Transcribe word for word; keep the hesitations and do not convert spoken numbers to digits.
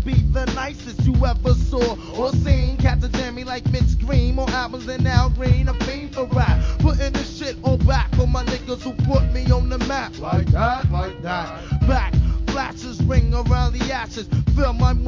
be the nicest you ever saw or seen. Cats to jam me like Mitch Green, more albums than Al Green. A fiend for rap, putting this shit all back for my niggas who put me on the map. Like that, like that. Back, flashes ring around the ashes. Feel my